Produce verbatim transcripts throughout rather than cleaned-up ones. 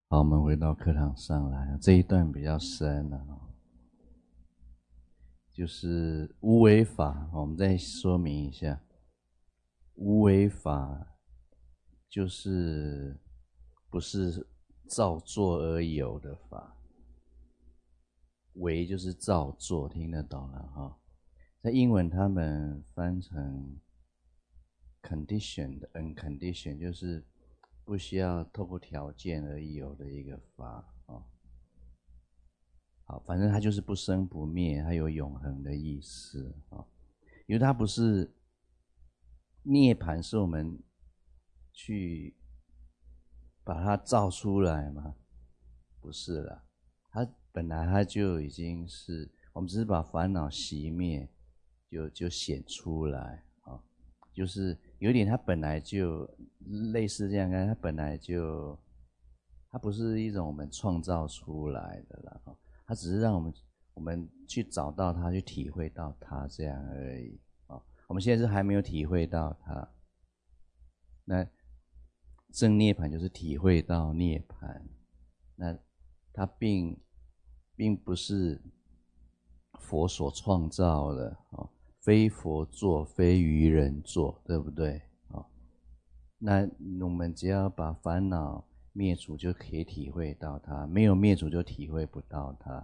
好，我们回到课堂上来，这一段比较深啊，就是无为法。我们再说明一下，无为法就是不是造作而有的法，为就是造作，听得懂了哈？在英文他们翻成 conditioned unconditioned， 就是不需要透过条件而有的一个法啊。好，反正它就是不生不灭，它有永恒的意思啊。因为它不是涅槃，是我们去把它造出来吗？不是啦，它本来它就已经是，我们只是把烦恼熄灭，就就显出来啊，就是有点它本来就类似这样，它本来就，它不是一种我们创造出来的啦，它只是让我们我们去找到它，去体会到它这样而已啊。我们现在是还没有体会到它，那正涅槃就是体会到涅槃，那它并并不是佛所创造的啊，非佛作，非愚人作，对不对啊？那我们只要把烦恼灭除，就可以体会到它；没有灭除，就体会不到它。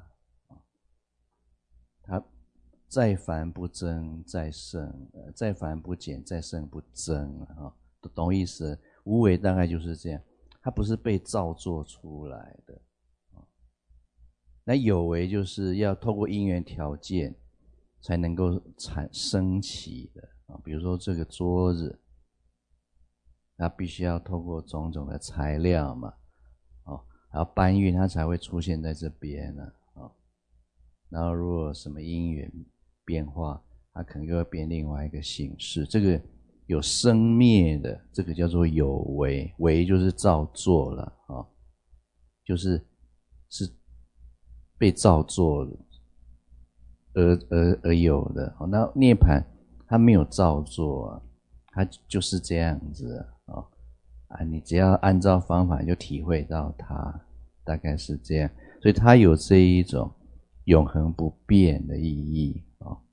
它再凡不增，再胜；再凡不减，再胜不增啊，懂意思？无为大概就是这样，它不是被造作出来的。那有为就是要透过因缘条件才能够产生起的啊，比如说这个桌子，它必须要透过种种的材料嘛，哦，还要搬运它才会出现在这边呢，哦，然后如果什么因缘变化，它可能又会变另外一个形式。这个有生灭的，这个叫做有为，为就是造作了啊，哦，就是是被造作的而而而有的。哦，那涅槃它没有造作啊，它就是这样子啊，哦，啊，你只要按照方法就体会到它，大概是这样。所以它有这一种永恒不变的意义啊，哦。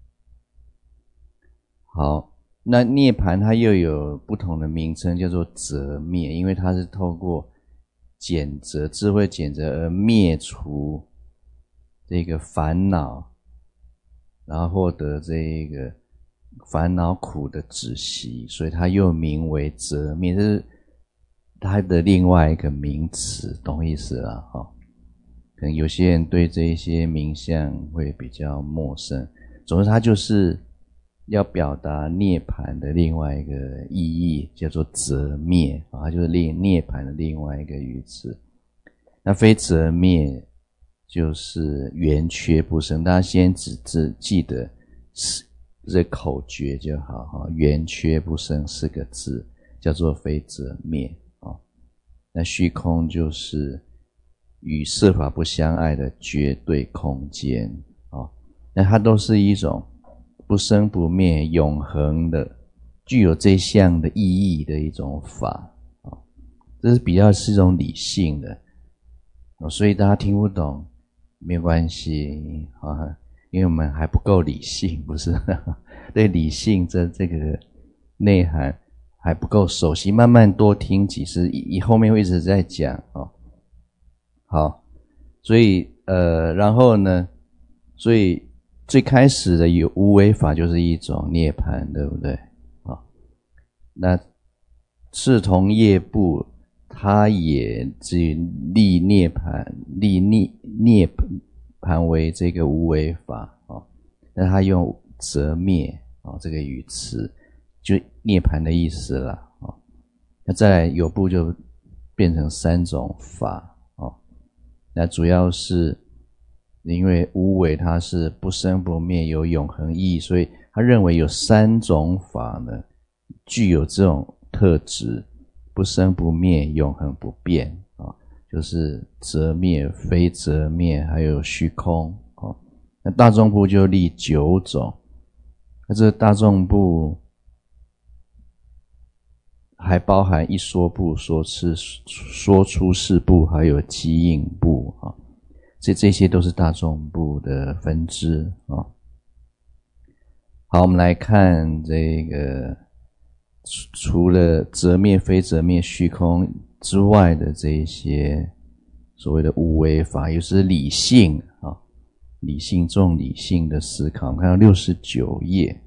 好，那涅槃它又有不同的名称，叫做择灭，因为它是透过减择智慧减择而灭除这个烦恼，然后获得这个烦恼苦的止息，所以它又名为择灭，这是它的另外一个名词，懂意思啦？哦，可能有些人对这一些名相会比较陌生，总之它就是要表达涅槃的另外一个意义，叫做择灭，它就是涅槃的另外一个语词。那非择灭就是圆缺不生，大家先只只记得这口诀就好，圆缺不生四个字叫做非择灭。那虚空就是与色法不相碍的绝对空间，那它都是一种不生不灭永恒的具有这项的意义的一种法，这是比较是一种理性的，所以大家听不懂没有关系啊，因为我们还不够理性，不是对理性这这个内涵还不够熟悉，慢慢多听几次，以后面会一直在讲哦。好，所以呃，然后呢，所以最开始的有无为法就是一种涅槃，对不对？啊，那视同业部，它也只立涅槃，立涅涅槃为这个无为法啊。那它用择灭啊这个语词，就涅槃的意思了啊。那再来有部就变成三种法。那主要是因为无为它是不生不灭，有永恒意义，所以他认为有三种法呢具有这种特质，不生不灭，永恒不变啊，就是择灭、非择灭，还有虚空啊。那大众部就立九种，那这个大众部还包含一说部、说次、说出世部，还有机应部啊，这这些都是大众部的分支啊。好，我们来看这个除了则灭、非则灭、虚空之外的这一些所谓的无为法，也就是理性啊，理性重理性的思考。我们看到六十九页，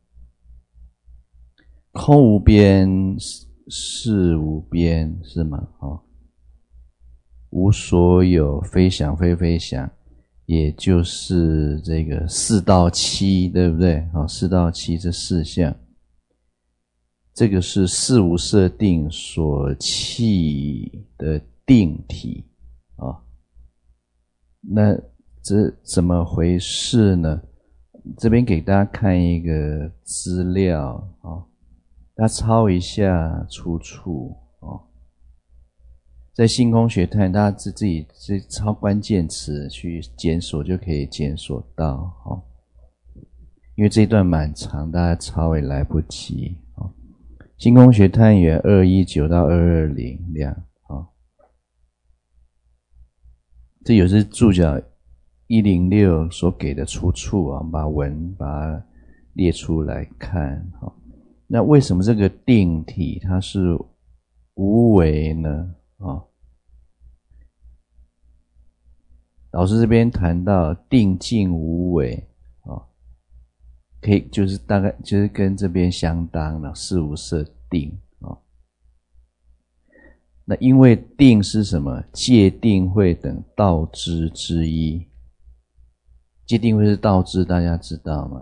空无边，事无边，是吗？哦，无所有，非想非非想，也就是这个四到七，对不对？好，四到七这四项，这个是四无色定所契的定体啊。那这怎么回事呢？这边给大家看一个资料啊，大家抄一下出处哦。在性空学探，大家自自己自抄关键词去检索就可以检索到哦。因为这一段蛮长，大家抄也来不及哦。性空学探员二一九到二二零两哦，这有是注脚一零六所给的出处啊，把文把它列出来看哦。那为什么这个定体它是无为呢？啊，老师这边谈到定静无为啊，可以就是大概就是跟这边相当了，事无色定啊。那因为定是什么？戒定慧等道支之一。戒定慧是道支，大家知道吗？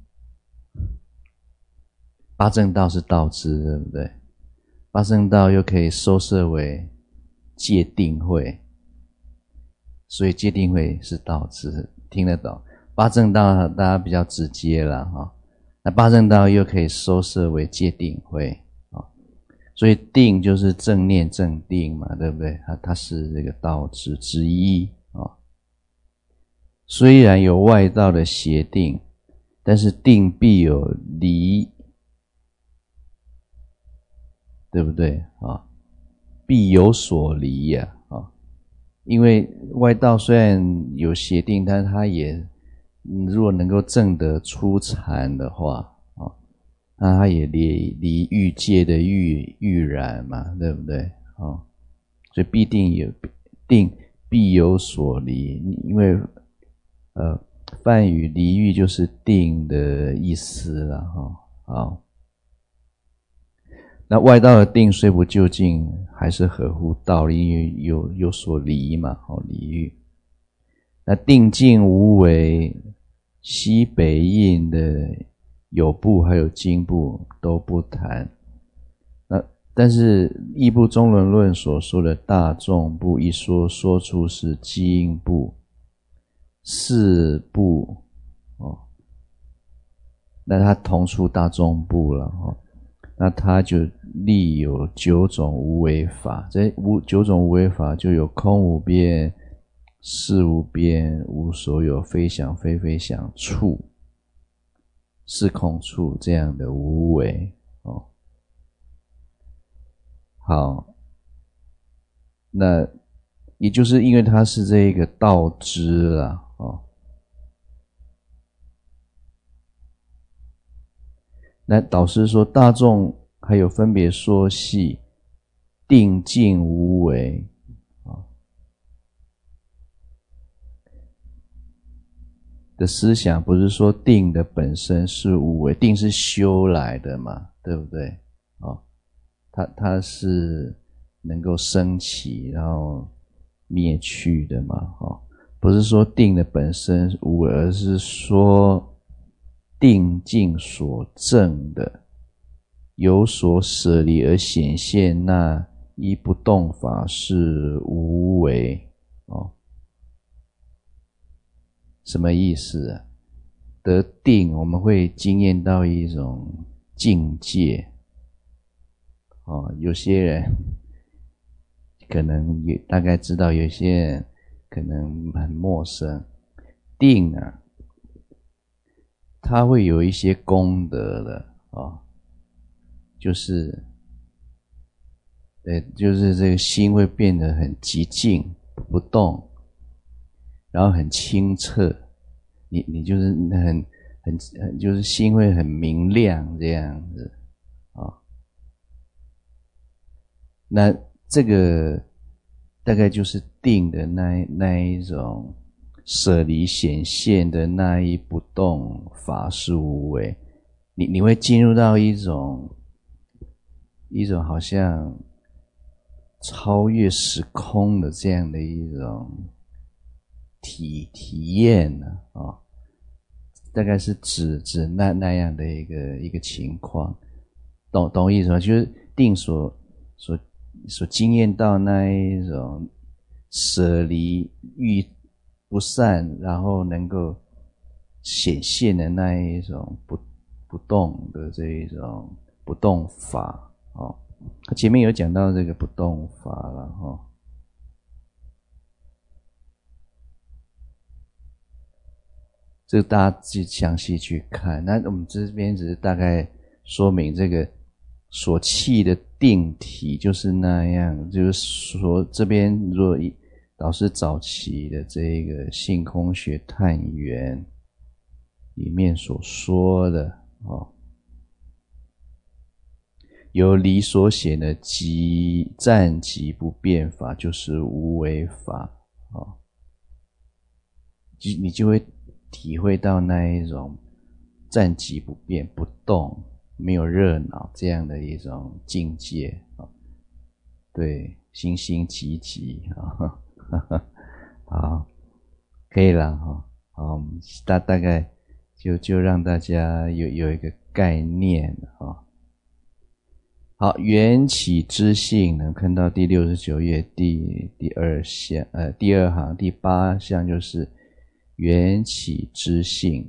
八正道是道支，对不对？八正道又可以收摄为戒定慧，所以戒定慧是道支，听得懂？八正道大家比较直接啦哈，那八正道又可以收摄为戒定慧啊，所以定就是正念正定嘛，对不对？它它是这个道支之一啊。虽然有外道的邪定，但是定必有离，对不对啊？必有所离呀啊！因为外道虽然有邪定，但是他也如果能够证得初禅的话啊，那他也离离欲界的欲欲染嘛，对不对啊？所以必定有定必有所离，因为呃梵语离欲就是定的意思啦哈。好。那外道的定虽不究竟，还是合乎道理，因为有有所离嘛，好离欲。那定静无为，西北印的有部还有经部都不谈。那但是义部中轮论所说的大众部一说，说出是基因部、四部哦，那它同出大众部了哦。那他就立有九种无为法，这无九种无为法就有空无边、事无边、无所有、非想非非想、处、是空处这样的无为哦。好，那也就是因为它是这个道支啦哦。那导师说大众还有分别说系定静无为啊的思想，不是说定的本身是无为，定是修来的嘛，对不对啊？它它是能够升起然后灭去的嘛，哈，不是说定的本身无为，而是说定境所证的有所舍离而显现那一不动法是无为哦。什么意思啊？得定我们会经验到一种境界哦，有些人可能也大概知道，有些人可能很陌生。定啊，它会有一些功德的哦，就是对，就是这个心会变得很寂静不动，然后很清澈，你你就是很很很就是心会很明亮这样子啊、哦。那这个大概就是定的那那一种舍离显现的那一不动法是无为，你你会进入到一种一种好像超越时空的这样的一种体体验呢啊、哦，大概是指指那那样的一个一个情况，懂懂意思吗？就是定所所所经验到那一种舍离欲不散，然后能够显现的那一种不不动的这一种不动法哦。前面有讲到这个不动法了哈、哦，这个大家去详细去看。那我们这边只是大概说明这个所契的定体就是那样，就是说这边如果老师早期的这个性空学探源里面所说的哦。由理所显的即暂即不变法，就是无为法啊，你就会体会到那一种暂即不变、不动、没有热闹这样的一种境界啊。对，心心寂寂啊，好，可以了哈。好，大大概就就让大家有有一个概念啊。好，缘起之性能看到第六十九页第第二项，呃，第二行第八项就是缘起之性。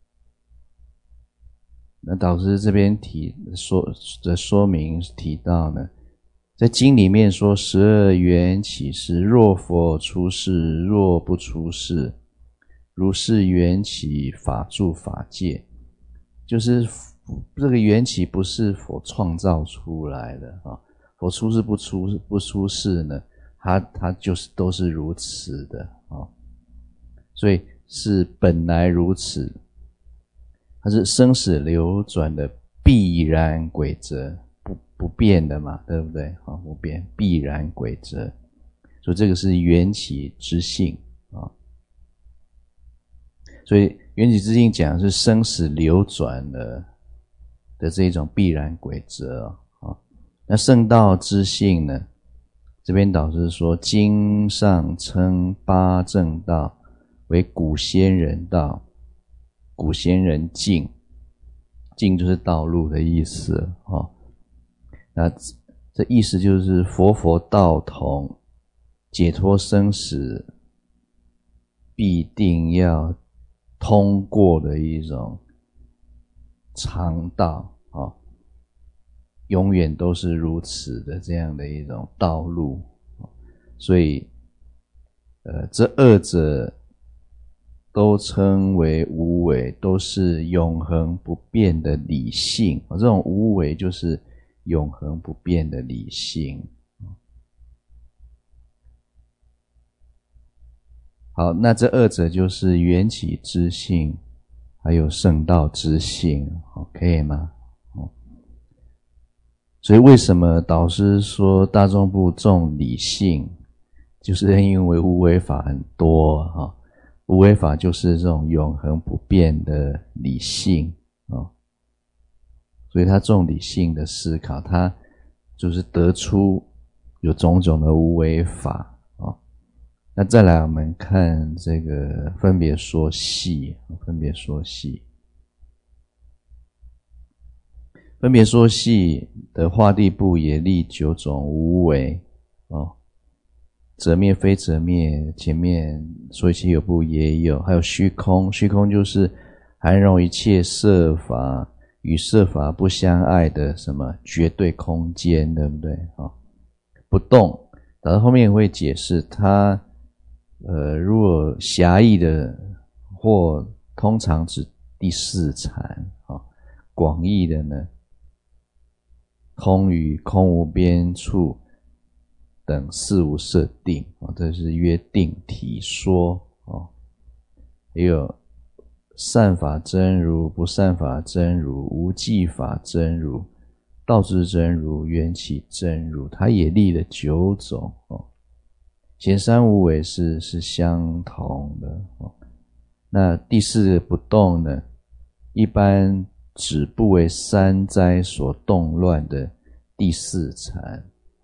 那导师这边提说的说明提到呢，在经里面说十二缘起是若佛出世，若不出世，如是缘起法住法界，就是这个缘起不是佛创造出来的啊，佛出世不出不出世呢，它它就是都是如此的啊，所以是本来如此，它是生死流转的必然规则，不不变的嘛，对不对？啊，不变必然规则，所以这个是缘起之性啊，所以缘起之性讲的是生死流转的。的这一种必然规则啊，那圣道之性呢？这边导师说，经上称八正道为古仙人道，古仙人径，径就是道路的意思啊。那这意思就是佛佛道同，解脱生死必定要通过的一种常道啊、哦，永远都是如此的这样的一种道路，哦、所以，呃，这二者都称为无为，都是永恒不变的理性。哦、这种无为就是永恒不变的理性。好，那这二者就是缘起之性。还有圣道之性，可以吗？所以为什么导师说大众部重理性，就是因为无为法很多哈，无为法就是这种永恒不变的理性啊，所以他重理性的思考，他就是得出有种种的无为法。那再来我们看这个分别说细，分别说细。分别说细的化地部也立九种无为哦，则灭非则灭，前面说其有部也有，还有虚空，虚空就是含容一切色法与色法不相碍的什么绝对空间，对不对？哦，不动，到后面会解释它。呃，如果狭义的或通常指第四禅啊，广义的呢，空于空无边处等四无色定，这是约定体说。也有善法真如、不善法真如、无记法真如、道之真如、缘起真如，它也立了九种。前三无为是是相同的。那第四个不动呢，一般指不为三灾所动乱的第四禅。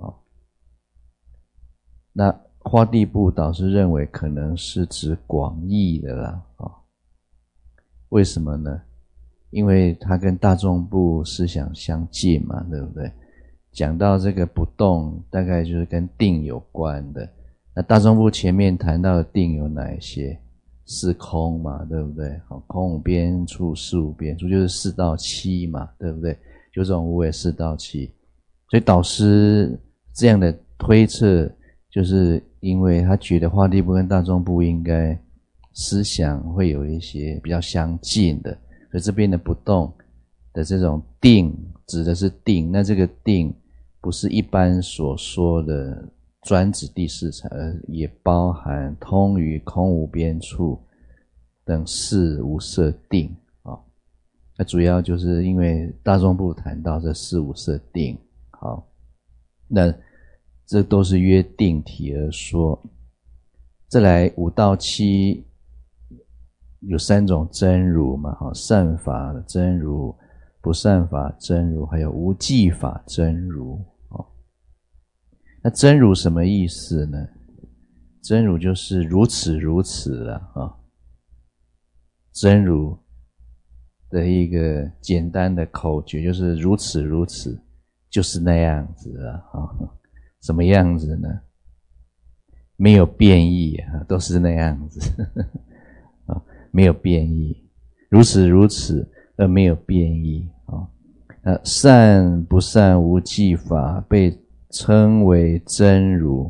那花地部导师认为可能是指广义的啦。为什么呢？因为它跟大众部思想相近嘛，对不对？讲到这个不动，大概就是跟定有关的。那大众部前面谈到的定有哪一些？四空嘛，对不对？好，空无边处，事无边处，就是四到七嘛，对不对？就这种无为四到七。所以导师这样的推测，就是因为他觉得花地部跟大众部应该思想会有一些比较相近的，所以这边的不动的这种定指的是定，那这个定不是一般所说的专指第四禅，而也包含通于空无边处等四无色定。好，那主要就是因为大众部谈到这四无色定。好，那这都是约定体而说。再来五到七有三种真如嘛，善法真如、不善法真如，还有无记法真如。那真如什么意思呢？真如就是如此如此了啊，真如的一个简单的口诀就是如此如此，就是那样子了啊。什么样子呢？没有变异啊，都是那样子啊，没有变异，如此如此而没有变异啊。那善不善无记法被称为真如，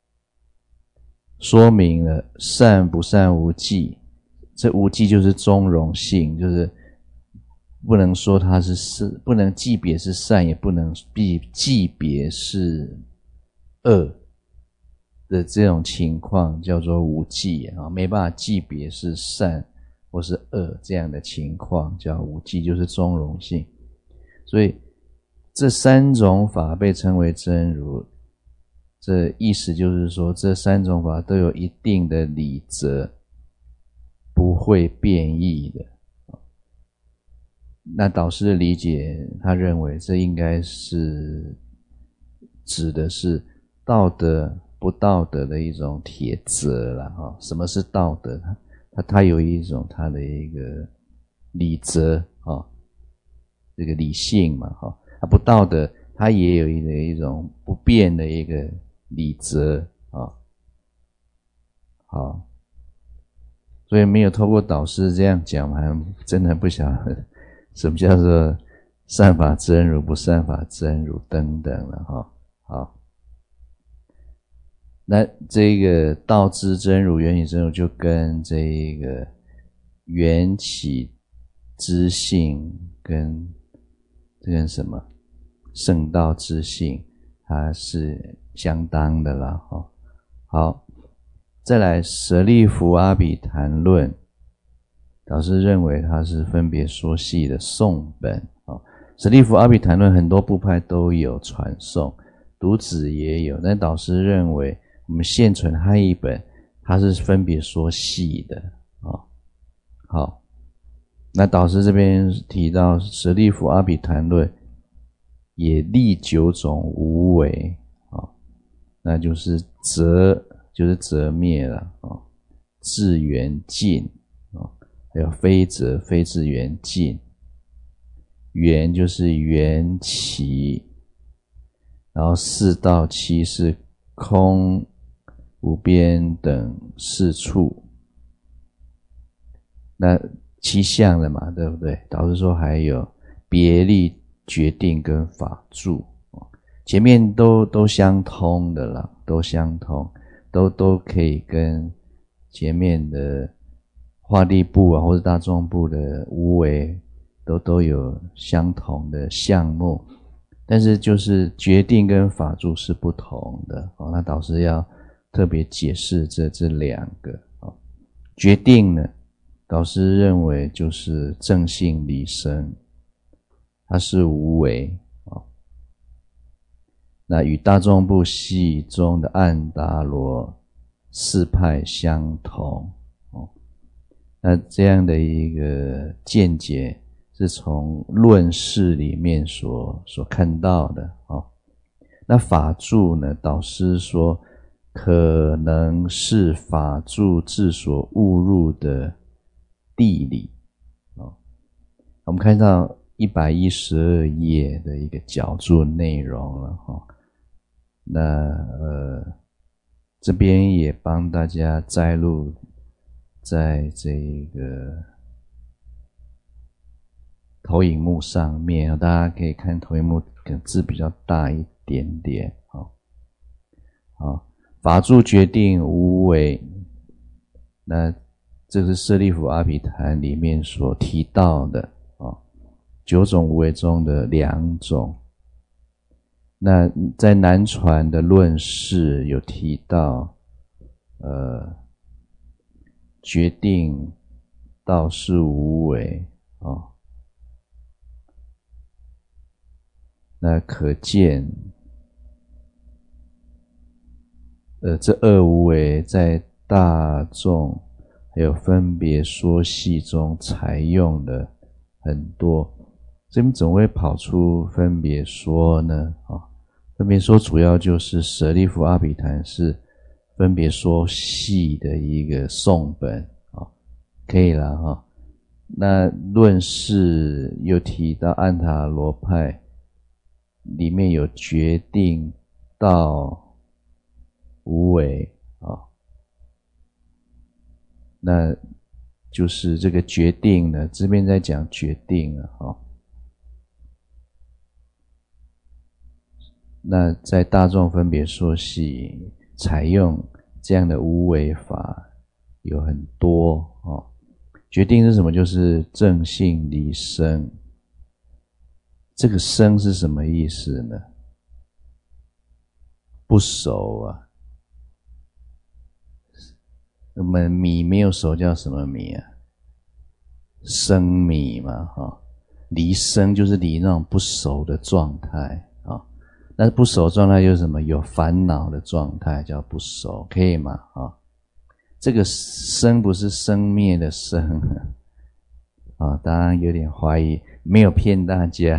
说明了善不善无记，这无记就是中庸性，就是不能说它是是，不能记别是善，也不能记别是恶的这种情况叫做无记啊，没办法记别是善或是恶这样的情况叫无记，就是中庸性。所以这三种法被称为真如，这意思就是说这三种法都有一定的理则，不会变异的。那导师的理解，他认为这应该是指的是道德不道德的一种铁则啦。哈，什么是道德？它它有一种它的一个理则啊，这个理性嘛，哈。它不道德，它也有一个一种不变的一个理则啊。好，所以没有透过导师这样讲，还真的不晓得什么叫做善法真如、不善法真如等等了哈。好，那这个道之真如、缘起真如就跟这个缘起之性跟这跟什么圣道之性，它是相当的啦。好，再来舍利弗阿比昙论，导师认为它是分别说系的颂本。舍利弗阿比昙论很多部派都有传颂，独子也有，但导师认为我们现存汉译本它是分别说系的。好，那导师这边提到舍利弗阿比昙论也立九种无为，那就是则就是则灭了，至缘尽，还有非则非至缘尽，缘就是缘起，然后四到七是空无边等四处，那七项了嘛，对不对？导师说还有别立决定跟法住，前面都都相通的啦，都相通，都都可以跟前面的化地部啊，或者大众部的无为都都有相同的项目。 但是就是决定跟法住是不同的哦。那导师要特别解释这这两个哦。决定呢，导师认为就是正性离生，它是无为哦。那与大众部系中的安达罗四派相同哦。那这样的一个见解是从论释里面所所看到的哦。那法住呢，导师说可能是法住之所误入的地理哦。我们看到一百一十二页的一个角注内容了哈、哦。那呃，这边也帮大家摘录在这个投影幕上面，大家可以看投影幕，可能字比较大一点点。好，好，法住决定无为，那这是舍利弗阿毗昙里面所提到的啊，九种无为中的两种。那在南传的论释有提到，呃，决定道是无为哦。那可见，呃，这二无为在大众还有分别说系中采用的很多，这边怎么会跑出分别说呢？啊、哦，分别说主要就是舍利弗阿毗昙是分别说系的一个颂本啊、哦，可以了哈、哦。那论释又提到安塔罗派里面有决定道无为啊、哦，那就是这个决定呢，这边在讲决定了哈、哦。那在大众分别说系采用这样的无为法有很多哦。决定是什么？就是正性离生。这个生是什么意思呢？不熟啊。我们米没有熟叫什么米啊？生米嘛哈。离生就是离那种不熟的状态啊。那不熟状态就是什么？有烦恼的状态叫不熟，可以吗？啊，这个生不是生灭的生啊，当然有点怀疑，没有骗大家。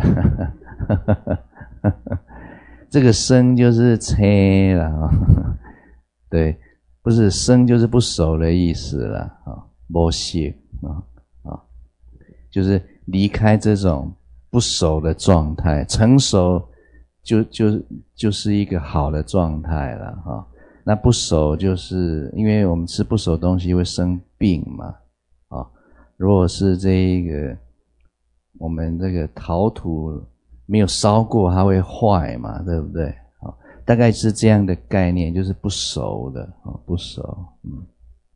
这个生就是切了啊，对，不是生就是不熟的意思了啊，没熟啊啊，就是离开这种不熟的状态，成熟。就就就是一个好的状态了哈、哦。那不熟就是因为我们吃不熟的东西会生病嘛啊、哦。如果是这一个我们这个陶土没有烧过，它会坏嘛，对不对？啊、哦，大概是这样的概念，就是不熟的啊、哦，不熟，嗯，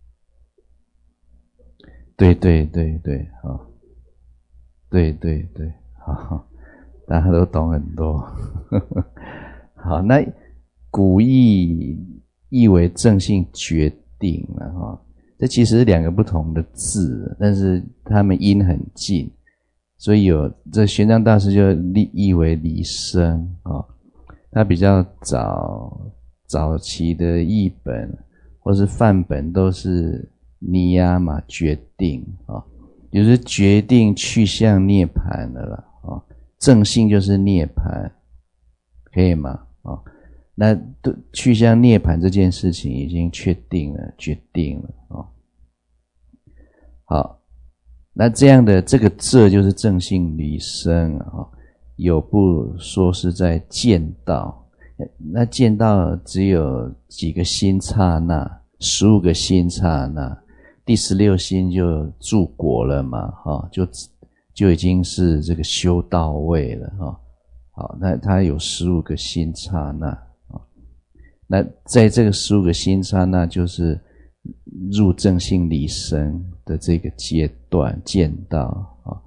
对对对对，啊、哦，对对对，好。大家都懂很多。好，那古义译为正性决定了哈，这其实是两个不同的字，但是他们音很近，所以有这玄奘大师就译为离生啊。他比较早早期的译本或是范本都是尼亚嘛决定啊，也就是决定去向涅槃的了啊。正性就是涅槃，可以吗？啊、哦，那去向涅槃这件事情已经确定了，决定了啊、哦。好，那这样的这个这就是正性离生啊、哦。有部说是在见道，那见道只有几个心刹那，十五个心刹那，第十六心就住果了嘛，哈、哦，就。就已经是这个修到位了哈、哦，好，那它有十五个心刹那啊、哦，那在这个十五个心刹那，就是入正性离生的这个阶段见到啊、哦，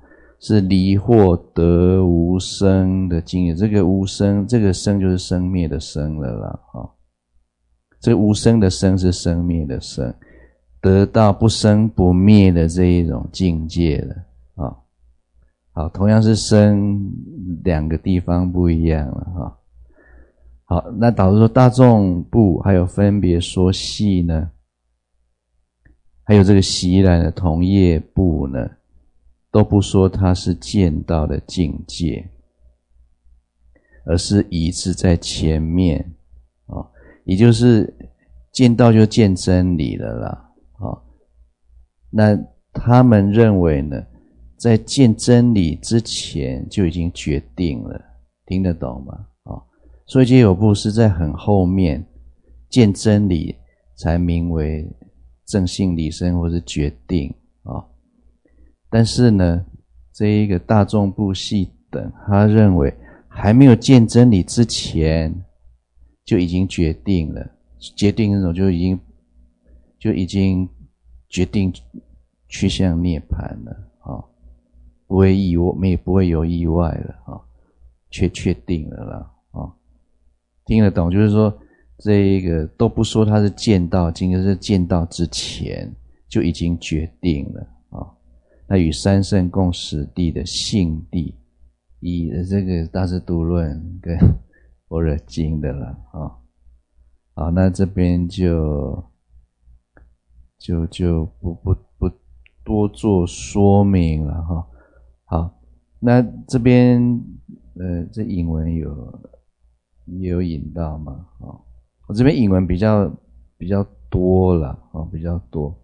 是离惑得无生的境界。这个无生，这个生就是生灭的生了啦，哦，这个无生的生是生灭的生，得到不生不灭的这一种境界了啊，哦。好，同样是生，两个地方不一样了哈，哦。好，那导致说大众部还有分别说系呢，还有这个习染的同业部呢，都不说它是见道的境界，而是移置在前面，哦，也就是见道就见真理了啦，哦，那他们认为呢，在见真理之前就已经决定了，听得懂吗？哦，所以皆有部是在很后面见真理才名为正信理生或是决定啊，哦。但是呢，这一个大众部系等，他认为还没有见真理之前就已经决定了，决定那种就已经就已经决定去向涅槃了啊，哦，不会意外，也不会有意外了啊，哦，确确定了啦啊，哦，听得懂？就是说这一个都不说他是见道经，就是见道之前就已经决定了啊，哦。那与三圣共识地的性地，以这个大智度论跟般若经的了啊，哦。好，那这边就就就不不不多做说明了哈，哦。好，那这边呃这引文有也有引到嘛，哦，我这边引文比较比较多了，哦，比较多。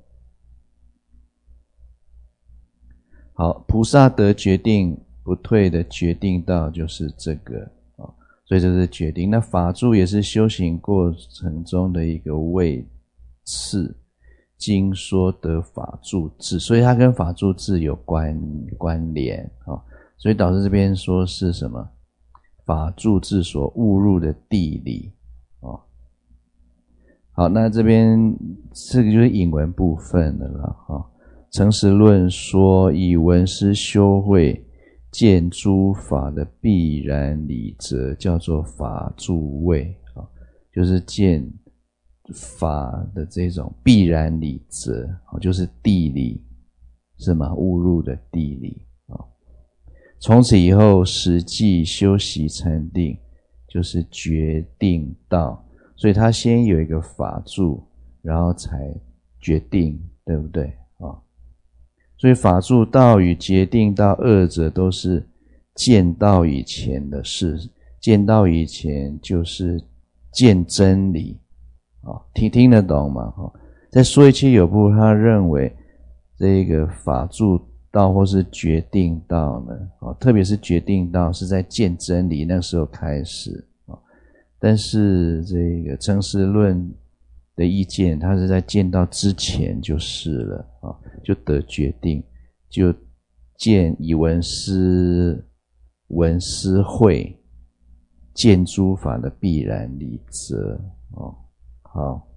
好，菩萨得决定不退的决定道就是这个啊，哦，所以这是决定。那法住也是修行过程中的一个位次，经说得法住智，所以它跟法住智有关关联啊，哦，所以导致这边说是什么？法住智所误入的地理哦。好，那这边这个就是引文部分的了哈，哦。诚实论说以闻思修慧见诸法的必然理则，叫做法住位啊，就是见法的这种必然理则，就是地理，是吗？误入的地理啊。从此以后实际修习禅定，就是决定道，所以他先有一个法住，然后才决定，对不对啊？所以法住道与决定道二者都是见道以前的事，见道以前就是见真理，哦，听听得懂吗？哦，在说一切有部，他认为这个法住道或是决定道呢，哦，特别是决定道是在见真理那时候开始，哦，但是这个诚实论的意见，他是在见道之前就是了啊，就得决定，就见以闻思闻思慧见诸法的必然理则哦。好，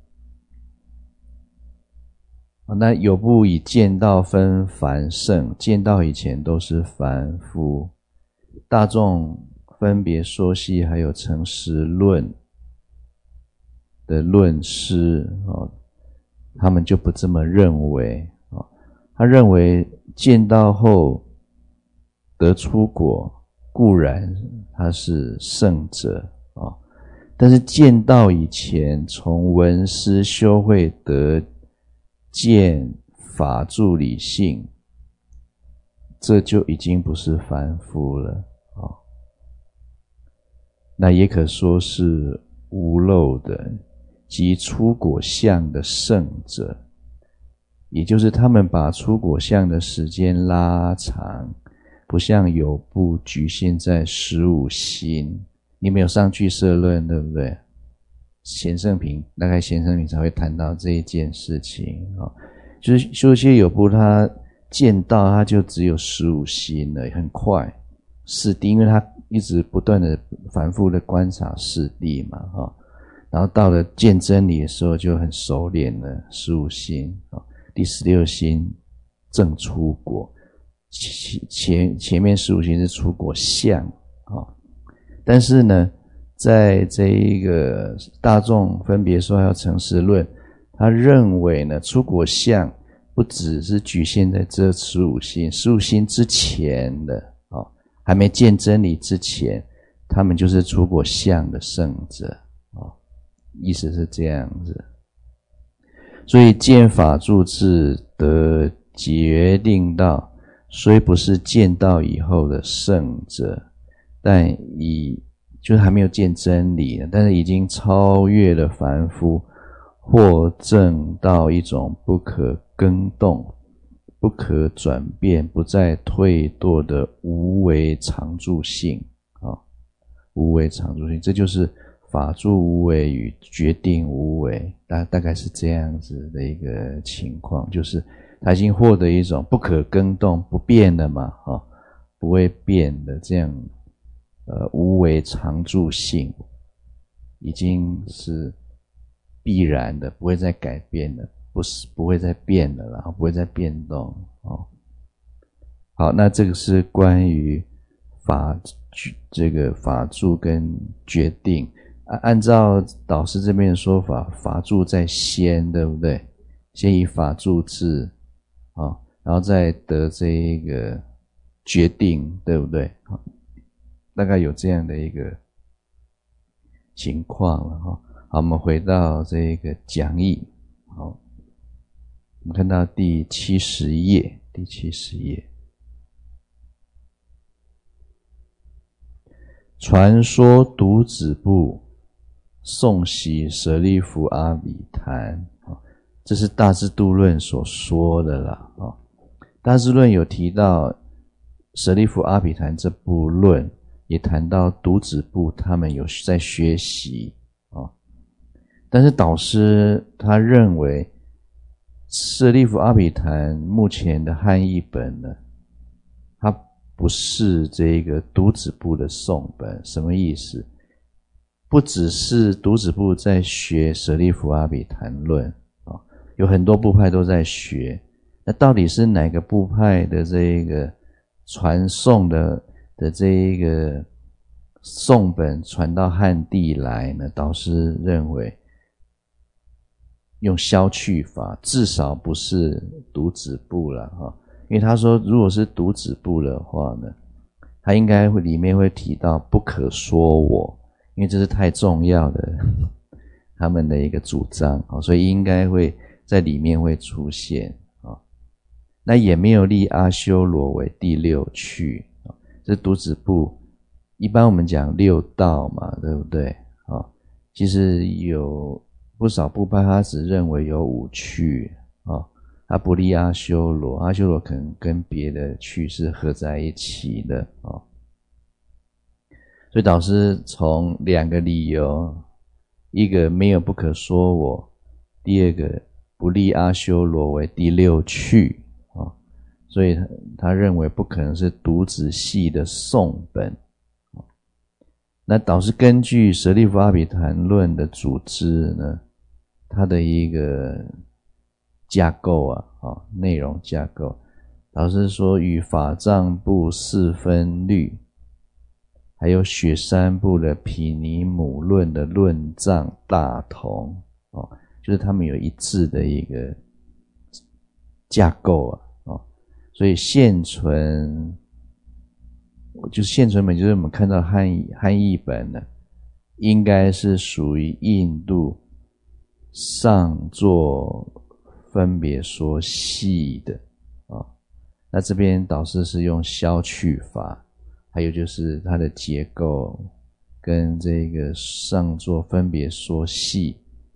那有部以见道分凡圣，见道以前都是凡夫，大众分别说系还有诚实论的论师，哦，他们就不这么认为，哦，他认为见道后得出果固然他是圣者，哦，但是见道以前从闻思修慧得见法住理性，这就已经不是凡夫了，哦，那也可说是无漏的即出果相的圣者，也就是他们把出果相的时间拉长，不像有部局限在十五心。你没有上俱舍论，对不对？贤圣品大概贤圣品才会谈到这一件事情，哦，就是修些有部他见到他就只有十五心了，很快四谛，因为他一直不断的反复的观察四谛嘛，哦，然后到了见真理的时候就很熟练了十五心，哦，第十六心正出果， 前前前面十五行是出果相啊，但是呢，在这一个大众分别说要成实论，他认为呢，出果相不只是局限在这十五星，十五星之前的啊，还没见真理之前，他们就是出果相的圣者啊，意思是这样子。所以见法住智得决定道，虽不是见道以后的圣者，但已就是还没有见真理，但是已经超越了凡夫，或证到一种不可更动、不可转变、不再退堕的无为常住性啊，无为常住性，这就是法住无为与决定无为，大大概是这样子的一个情况，就是他已经获得一种不可更动、不变的嘛，啊，不会变的这样，呃，无为常住性，已经是必然的，不会再改变的，不是不会再变的，然后不会再变动哦。好，那这个是关于法这个法住跟决定。按照导师这边的说法，法住在先，对不对？先以法住智啊、哦，然后再得这一个决定，对不对？好，大概有这样的一个情况了哈。好，我们回到这个讲义。好，我们看到第七十页，第七十页。传说独子部诵习舍利弗阿比昙，这是大智度论所说的啦。大智论有提到舍利弗阿比昙这部论，也谈到独子部他们有在学习，但是导师他认为舍利弗阿比昙目前的汉译本呢，它不是这个独子部的诵本。什么意思？不只是独子部在学舍利弗阿比昙论啊，有很多部派都在学。那到底是哪个部派的这个传诵的的这一个诵本传到汉地来呢？导师认为用消去法，至少不是独子部了哈。因为他说，如果是独子部的话呢，他应该会里面会提到不可说我，因为这是太重要的他们的一个主张，所以应该会在里面会出现。那也没有立阿修罗为第六趣，这独子部一般我们讲六道嘛，对不对？其实有不少部派他只认为有五趣，他不立阿修罗，阿修罗可能跟别的趣是合在一起的。所以导师从两个理由，一个没有不可说我，第二个不立阿修罗为第六趣，所以他认为不可能是独子系的诵本。那导师根据舍利弗阿比昙论的组织呢，它的一个架构啊，哦，内容架构，导师说与法藏部四分律，还有雪山部的毗尼母论的论藏大同，哦，就是他们有一致的一个架构啊。所以现存，就是现存本，就是我们看到汉译汉译本呢，应该是属于印度上座分别说系的啊、哦。那这边导师是用消去法，还有就是它的结构跟这个上座分别说系，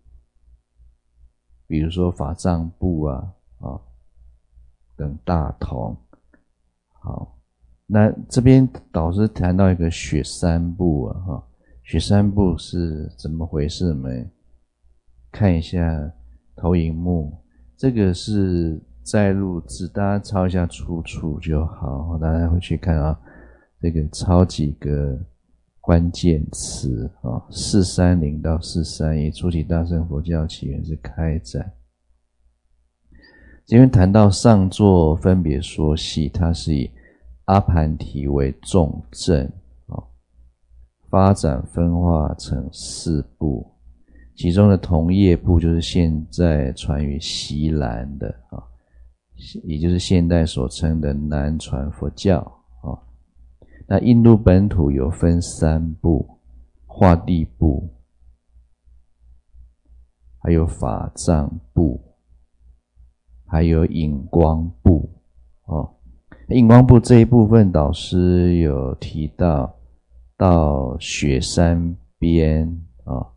比如说法藏部啊啊。哦等大同。好，那这边导师谈到一个雪山部啊，哈，雪山部是怎么回事？我们看一下投影幕，这个是在录制，大家抄一下出处就好，大家回去看啊，这个抄几个关键词啊，四三零到四三一，初期大乘佛教起源是开展。 这边谈到上座分别说系，它是以阿盘提为重镇，发展分化成四部，其中的同业部就是现在传于西兰的，也就是现代所称的南传佛教。那印度本土有分三部，化地部，还有法藏部，还有隐光部。哦，隐光部这一部分导师有提到到雪山边啊、哦，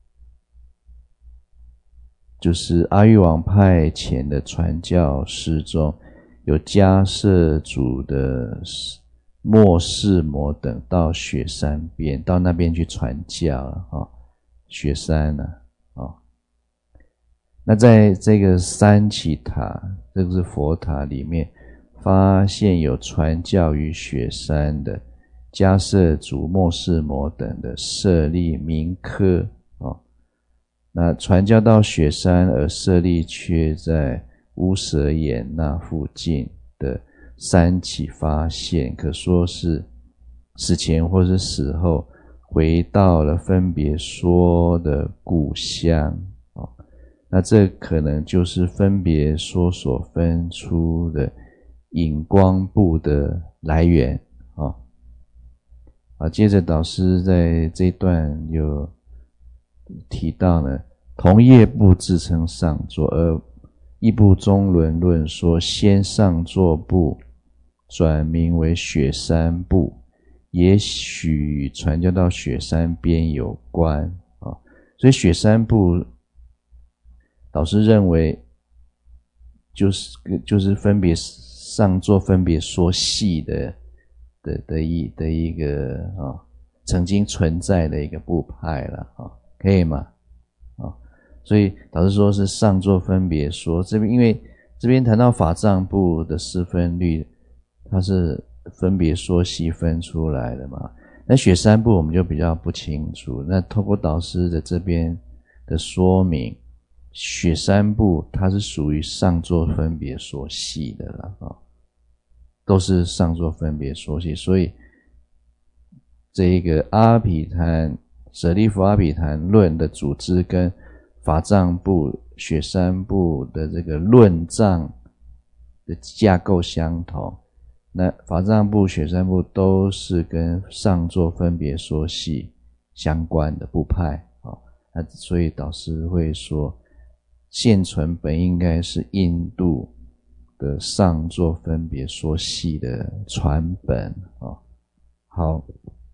就是阿育王派遣的传教士中有迦摄族的末世摩等到雪山边，到那边去传教了啊、哦，雪山啊，哦，那在这个三起塔，这个是佛塔里面，发现有传教于雪山的迦摄族、末世摩等的舍利明科哦，那传教到雪山而舍利却在乌舍眼那附近的三起发现，可说是死前或是死后回到了分别说的故乡。那这可能就是分别说所分出的隐光部的来源啊。好，接着导师在这一段有提到呢，同业部自称上座，而义部中伦论说先上座部转名为雪山部，也许与传教到雪山边有关啊。所以雪山部导师认为就是就是分别上座分别说系的的的一的一个啊、哦、曾经存在的一个部派了啊、哦，可以吗？啊、哦，所以导师说是上座分别说，这边因为这边谈到法藏部的四分律，它是分别说系分出来的嘛。那雪山部我们就比较不清楚，那透过导师的这边的说明，雪山部它是属于上座分别说系的了啊、哦，都是上座分别说系，所以这一个阿毗昙舍利弗阿毗昙论的组织跟法藏部、雪山部的这个论藏的架构相同，那法藏部、雪山部都是跟上座分别说系相关的部派啊、哦，那所以导师会说现存本应该是印度的上座分别说系的传本啊、哦。好，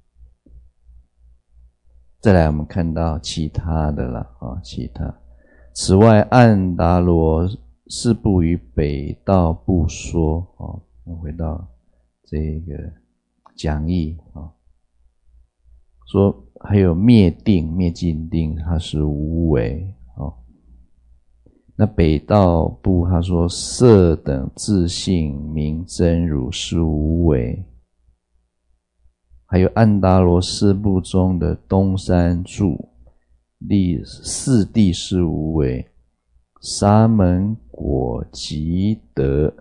再来我们看到其他的了啊、哦，其他。此外，安达罗四部与北道部说哦，我们回到这个讲义啊、哦，说还有灭定、灭尽定，它是无为哦。那北道部他说色等自性名真如是无为，还有安达罗四部中的东山住立四谛是无为，沙门果即得，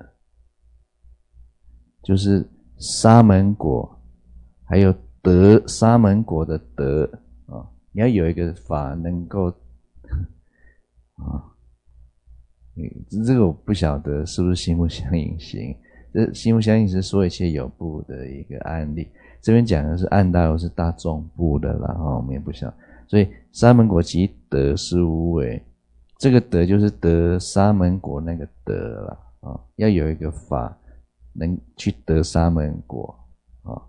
就是沙门果还有得沙门果的得啊、哦，你要有一个法能够啊。这个我不晓得是不是心不相应行，这心不相应是说一切有部的一个案例，这边讲的是安达罗是大众部的啦、哦、我们也不晓得，所以沙门果即得是无为，这个得就是得沙门果那个得啦、哦、要有一个法能去得沙门果、哦、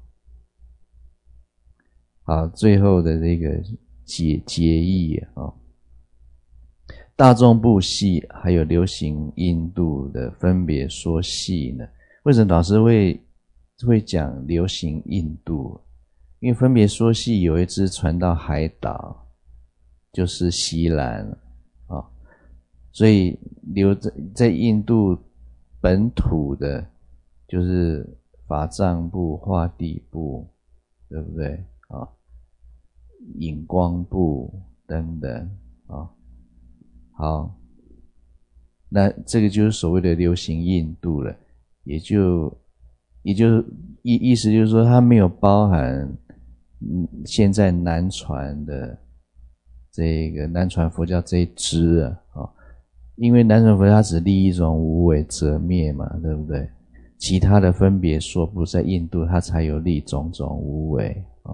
好，最后的这个解解义啊、哦，大众部系还有流行印度的分别说系呢？为什么导师会会讲流行印度？因为分别说系有一支传到海岛，就是西兰啊、哦，所以留在在印度本土的，就是法藏部、化地部，对不对啊、哦？隐光部等等啊。哦好， 那这个就是所谓的流行印度了，也就也就意意思就是说，它没有包含嗯现在南传的这个南传佛教这一支啊，哦，因为南传佛教它只立一种无为则灭嘛，对不对？其他的分别说不在印度，它才有立种种无为啊。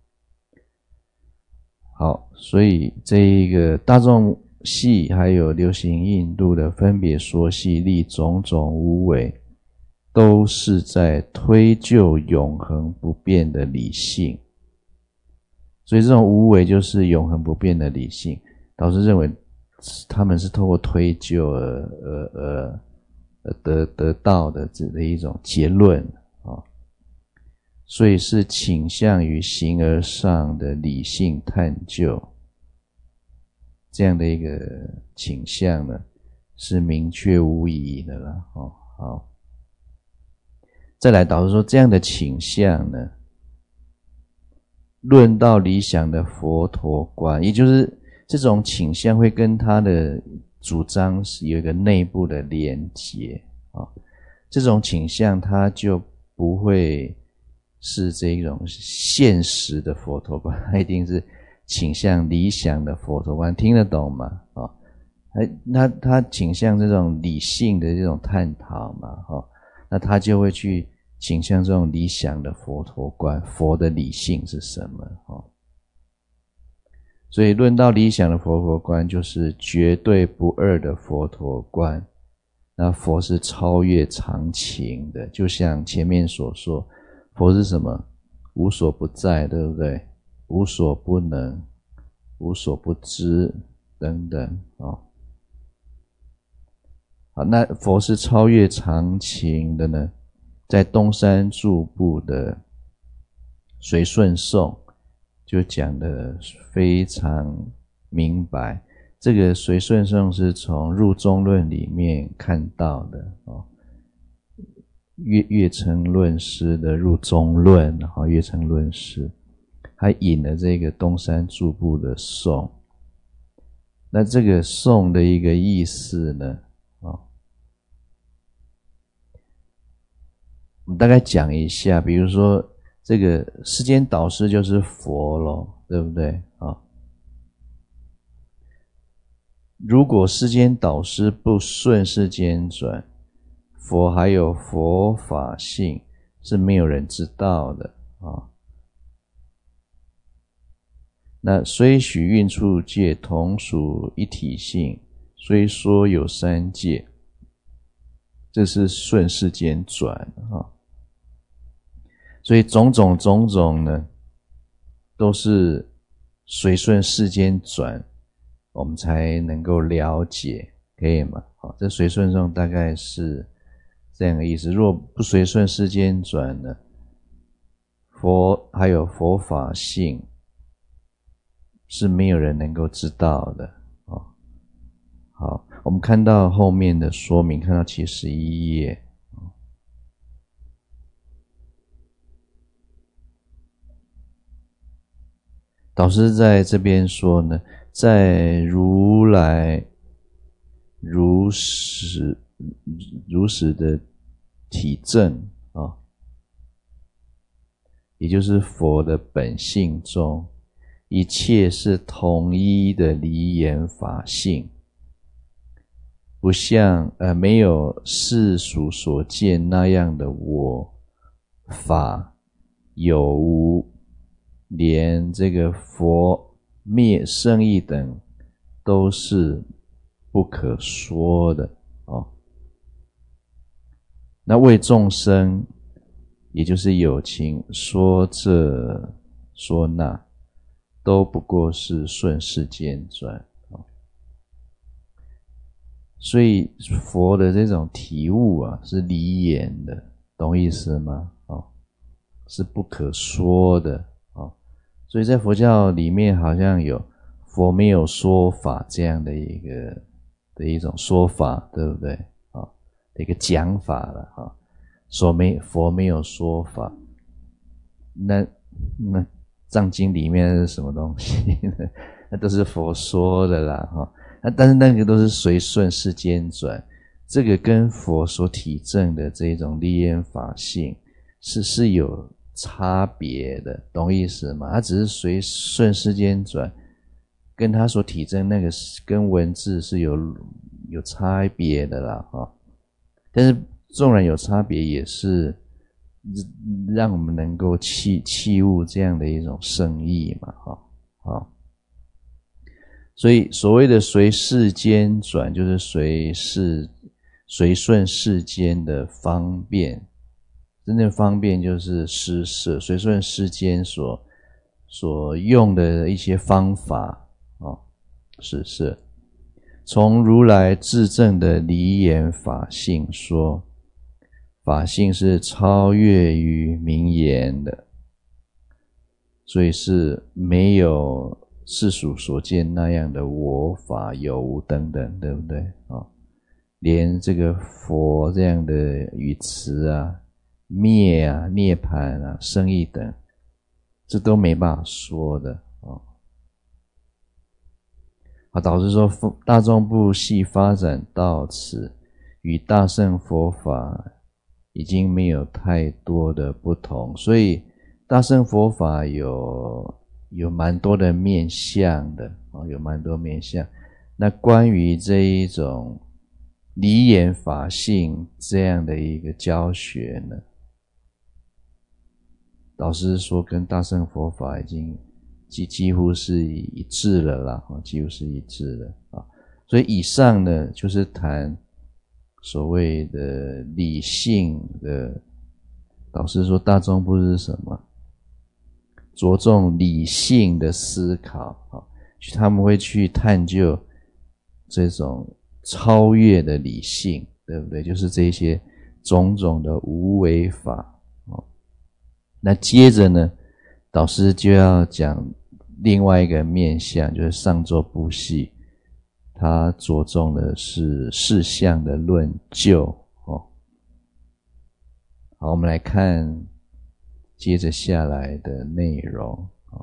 好，所以这一个大众系还有流行印度的分别说系立种种无为，都是在推究永恒不变的理性。所以这种无为就是永恒不变的理性。导师认为他们是透过推究而而而而得得到的这的一种结论啊，所以是倾向于形而上的理性探究，这样的一个倾向呢，是明确无疑的啦。哦，好，再来导师说，这样的倾向呢，论到理想的佛陀观，也就是这种倾向会跟他的主张是有一个内部的连结啊，这种倾向它就不会是这种现实的佛陀观，它一定是倾向理想的佛陀观，听得懂吗？啊，他他倾向这种理性的这种探讨嘛，哈，那他就会去倾向这种理想的佛陀观，佛的理性是什么？哈，所以论到理想的佛陀观，就是绝对不二的佛陀观。那佛是超越常情的，就像前面所说，佛是什么？无所不在，对不对？无所不能，无所不知等等哦。好，那佛是超越常情的呢，在东山住部的随顺颂就讲得非常明白。这个随顺颂是从入中论里面看到的哦，岳岳成论师的入中论，然后岳成论师还引了这个东山住部的颂。那这个颂的一个意思呢，哦，我们大概讲一下，比如说这个世间导师就是佛咯，对不对？哦，如果世间导师不顺世间转，佛还有佛法性是没有人知道的啊。哦，那虽许蕴处界同属一体性，虽说有三界，这是顺世间转啊。所以种种种种呢，都是随顺世间转，我们才能够了解，可以吗？好，这随顺颂大概是这样的意思。如果不随顺世间转呢，佛还有佛法性是没有人能够知道的哦。好，我们看到后面的说明，看到七十一页。导师在这边说呢，在如来如实如实的体证啊，哦，也就是佛的本性中，一切是统一的离言法性，不像呃没有世俗所见那样的我法有无，连这个佛灭圣义等都是不可说的哦。那为众生，也就是有情说这说那，都不过是顺世间转哦。所以佛的这种体悟啊，是离言的，懂意思吗？哦，是不可说的哦。所以在佛教里面，好像有佛没有说法这样的一个的一种说法，对不对？啊，哦，的一个讲法了哈，哦。说没佛没有说法，那那藏经里面是什么东西呢？那都是佛说的啦哈，哦。 那但是那个都是随顺世间转，这个跟佛所体证的这种离言法性是是有差别的，懂意思吗？它只是随顺世间转，跟他所体证那个跟文字是有有差别的啦哈。但是纵然有差别，也是让我们能够器器悟这样的一种圣意嘛哈。好，所以所谓的随世间转，就是随世随顺世间的方便，真正方便就是施舍，随顺世间所所用的一些方法哦，施舍。从如来自证的离言法性说，法性是超越于名言的，所以是没有世俗所见那样的我法有无等等，对不对啊？连这个佛这样的语词啊、灭啊、涅槃啊、生义等，这都没办法说的啊。好，导致说大众部系发展到此，与大乘佛法已经没有太多的不同，所以大乘佛法有有蛮多的面向的啊，有蛮多面向。那关于这一种离言法性这样的一个教学呢，导师说跟大乘佛法已经几几乎是一致了啦，几乎是一致了啊。所以以上呢，就是谈所谓的理性的，导师说大众部是什么？着重理性的思考啊，他们会去探究这种超越的理性，对不对？就是这些种种的无为法。那接着呢，导师就要讲另外一个面向，就是上座部系，他着重的是事项的论究哦。好，我们来看接着下来的内容。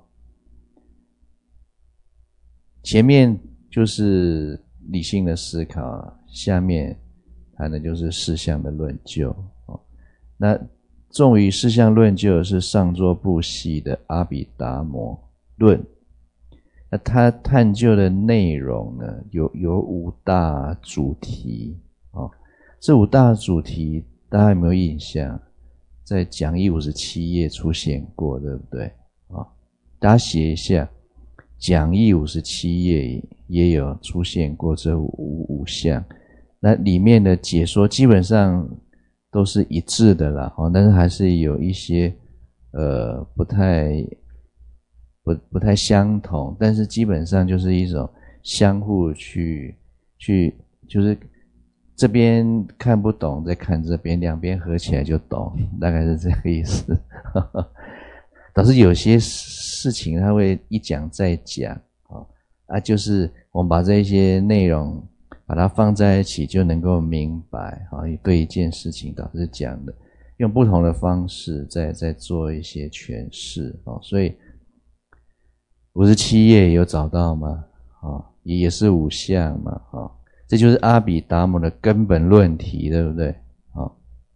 前面就是理性的思考，下面谈的就是事项的论究。那重于事项论究的是上座部系的阿毗达摩论。那他探究的内容呢，有有五大主题哦。这五大主题大家有没有印象？在讲义五十七页出现过，对不对啊？大家写一下，讲义五十七页也有出现过这五五项。那里面的解说基本上都是一致的啦，但是还是有一些呃不太不不太相同，但是基本上就是一种相互去去就是这边看不懂再看这边，两边合起来就懂，大概是这个意思。导致有些事情他会一讲再讲啊，就是我们把这些内容把它放在一起就能够明白啊，对一件事情导师讲的，用不同的方式再再做一些诠释啊，所以五十七页有找到吗？啊，也是五项嘛啊，这就是阿毗达摩的根本论题，对不对？啊，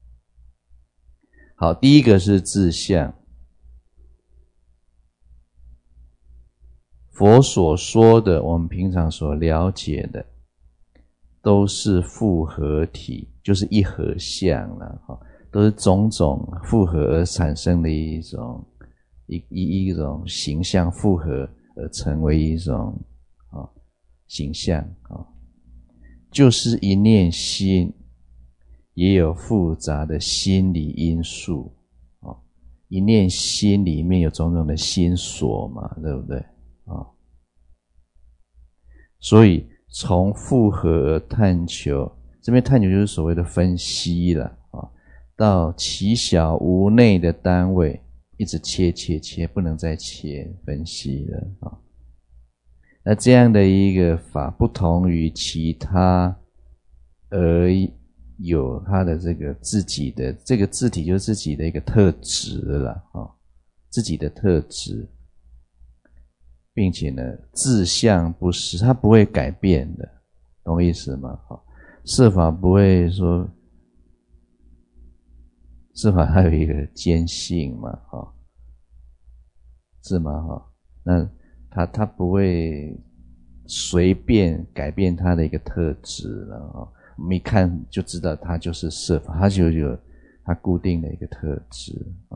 好，第一个是自相。佛所说的，我们平常所了解的，都是复合体，就是一合相啦，都是种种复合而产生的一种一一一种形象，复合而成为一种啊形象啊，就是一念心也有复杂的心理因素啊，一念心里面有种种的心所嘛，对不对啊？所以从复合而探求，这边探求就是所谓的分析了啊，到其小无内的单位，一直切切切，不能再切分析了啊。那这样的一个法，不同于其他，而有它的这个自己的这个自体，就是自己的一个特质了啊，自己的特质。 并且呢自相不失，它不会改变的，懂我意思吗？色法不会说，色法它有一个坚性嘛，是吗？那它它不会随便改变它的一个特质了，我们一看就知道它就是色法，它就有它固定的一个特质。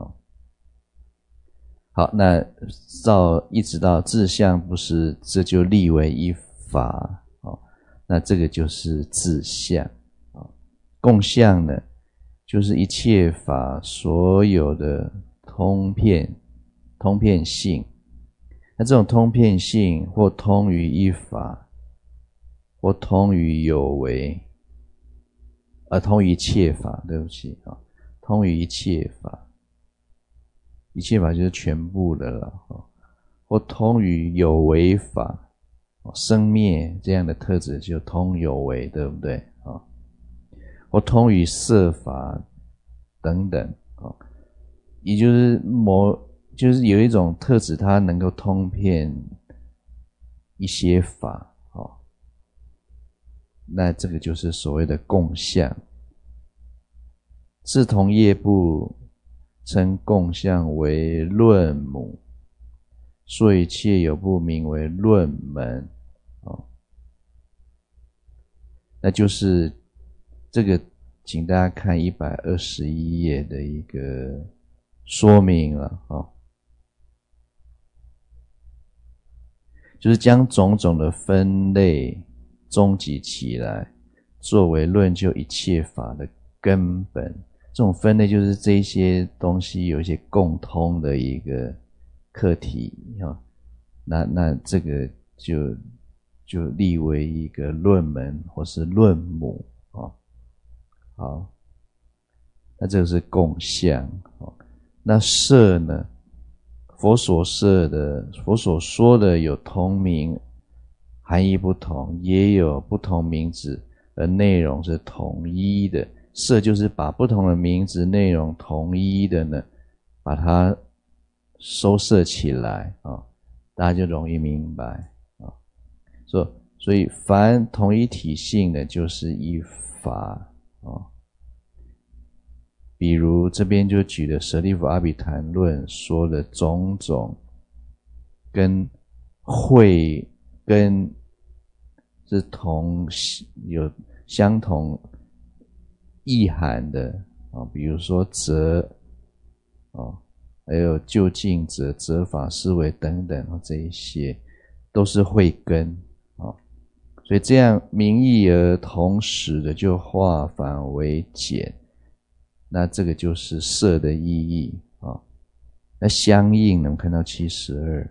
好，那到一直到自相不失，这就立为一法。那这个就是自相。共相呢，就是一切法所有的通遍通遍性。那这种通遍性或通于一法，或通于有为，而通于一切法，对不起啊，通于一切法，一切法就是全部的了，或通于有为法，生灭这样的特质就通有为，对不对啊？或通于色法等等啊，也就是某就是有一种特质，它能够通遍一些法，哦，那这个就是所谓的共相。志同业部称共相为论母，所以切有部名为论门，哦，那就是这个，请大家看一百二十一页的一个说明了，哦，就是将种种的分类终集起来，作为论究一切法的根本。这种分类就是这些东西有一些共通的一个课题，哦，那那这个就就立为一个论门或是论母，哦，好，那这个是共相，哦，那色呢？佛所摄的，佛所说的有同名，含义不同，也有不同名字，而内容是统一的。摄就是把不同的名字内容统一的呢，把它收摄起来啊，哦，大家就容易明白啊。所所以凡同一体性的就是一法啊。比如这边就举了舍利弗阿毗昙论说的种种跟慧跟是同有相同意涵的啊，比如说则啊，还有究竟则、则法思维等等啊，这一些都是慧根啊，所以这样名义而同时的就化繁为简。那这个就是色的意义啊。那相应能看到七十二，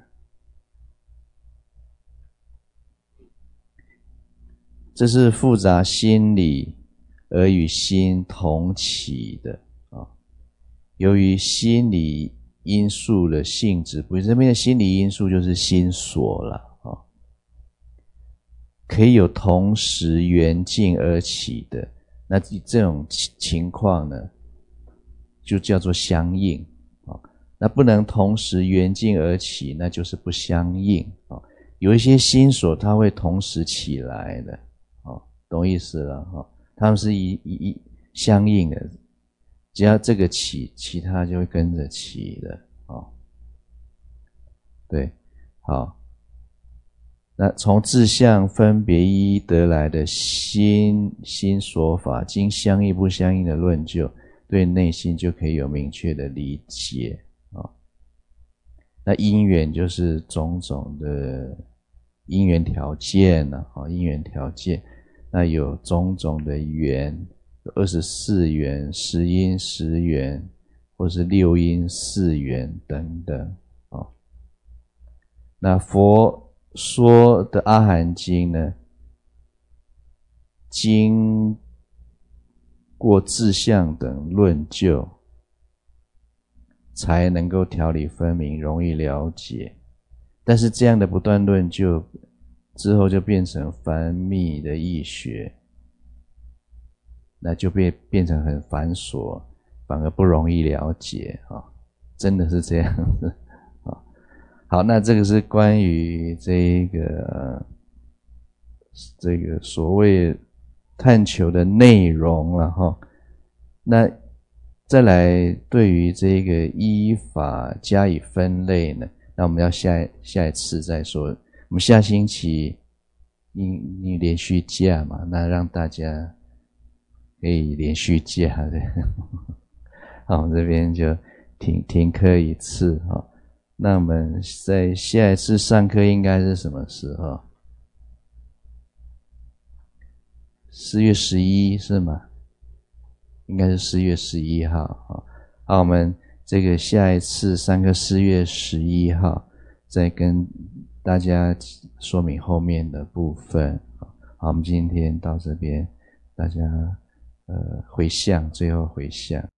这是复杂心理而与心同起的啊。由于心理因素的性质，不是这边的心理因素就是心所了啊，可以有同时缘尽而起的，那这种情况呢，就叫做相应啊。那不能同时缘尽而起，那就是不相应啊。有一些心所它会同时起来的啊，懂意思了哈？它们是一一一相应的，只要这个起，其他就会跟着起的啊。对，好。那从自相分别一一得来的心心所法，经相应不相应的论究，对内心就可以有明确的理解啊。那因缘就是种种的因缘条件啊，因缘条件，那有种种的缘，有二十四缘、十因十缘，或是六因四缘等等啊。那佛说的阿含经呢，经过自相等论究，才能够条理分明，容易了解。但是这样的不断论究之后，就变成繁密的义学，那就变变成很繁琐，反而不容易了解啊，真的是这样子啊。 好，那这个是关于这个这个所谓探求的内容了哈。那再来对于这个依法加以分类呢，那我们要下下一次再说。我们下星期因因连续假嘛，那让大家可以连续假的。好，这边就停停课一次哈。那我们在下一次上课应该是什么时候？四月十一是吗？应该是四月十一号。好，好，我们这个下一次上课四月十一号再跟大家说明后面的部分。好，我们今天到这边，大家呃回向，最后回向。